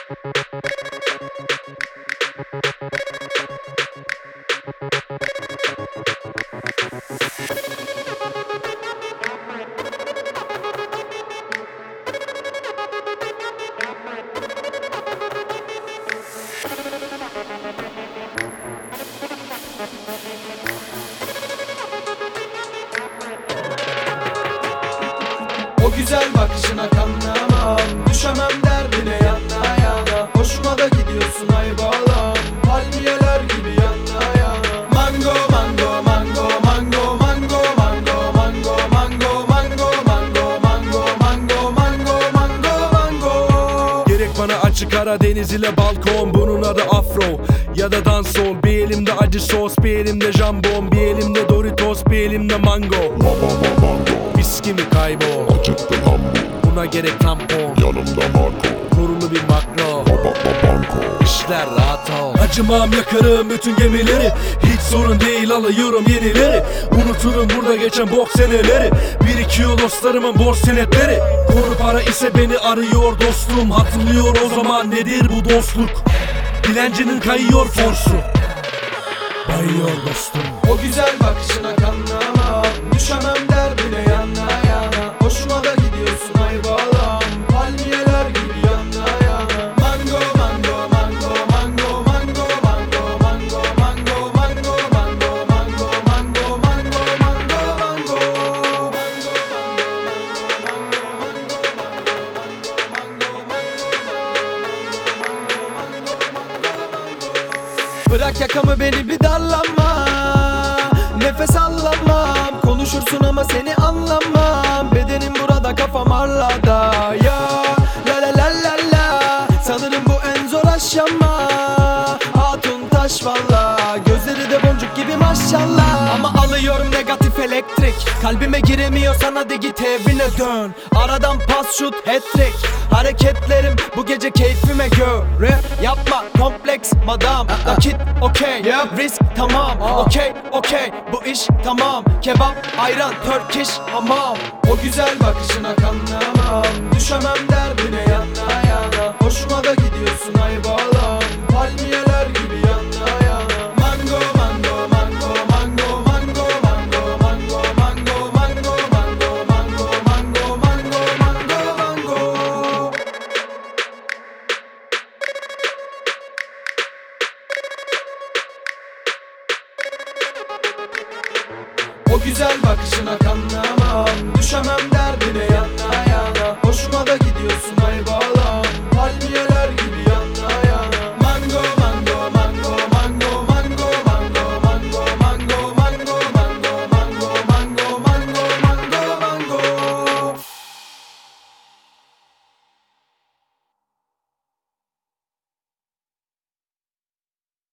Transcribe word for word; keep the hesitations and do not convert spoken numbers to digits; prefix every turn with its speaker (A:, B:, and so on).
A: O güzel bakışına kanlamam, düşemem derdine yana yana. Hoşuma da gidiyorsun ay bağlam, palmiyeler gibi yana yana. Mango mango mango mango mango mango mango mango mango mango mango mango mango mango mango.
B: Gerek bana açık Karadeniz ile balkon, bunun adı afro ya da dansol. Bir elimde acı sos, bir elimde jambon, bir elimde Doritos, bir elimde mango. Viski mi kaybol,
C: Acıktı lan bu,
B: buna gerek tampon.
C: yanımda Marco,
B: Kurulu bir makro,
C: baba banko.
B: işler rahat ol. Acımam, yakarım bütün gemileri. Hiç sorun değil, alıyorum yenileri. Unuturum burada geçen bok seneleri. Birikiyor dostlarımın borç senetleri. Konu para ise beni arıyor dostum. Hatırlıyor o zaman nedir bu dostluk. Dilencinin kayıyor forsu, bayıyor dostum.
A: O güzel bakışına kanlamam, düşemem derdine yana yana. Hoşuma da gidiyorsun ay bağlam, palmiyeler gibi yana yana. Mango mango mango mango mango mango mango mango mango mango mango mango mango mango mango. Bırak yakamı, beni bir darlama, nefes alamam. Konuşursun ama seni anlamam. Bedenim burada, kafam arlada. Ya la la la la la, sanırım bu en zor aşama. Hatun taş valla, gözleri de boncuk gibi maşallah. Ama alıyorum negatif elektrik, kalbime giremiyorsan hadi git evine dön. Aradan pas şut hat-trick, hareketlerim bu gece keyfime göre. Yapma kompleks madam, nakit okey, risk tamam. Okey okey, bu iş tamam. Kebap ayran Turkish hamam. O güzel bakışına kanlamam, düşemem derdine yana yana. Hoşuma da gidiyorsun ay bağlam, palmiyeler gibi yana yana. Mango mango mango mango mango mango mango mango mango mango mango mango mango mango mango. O güzel bakışına kanlamam, düşemem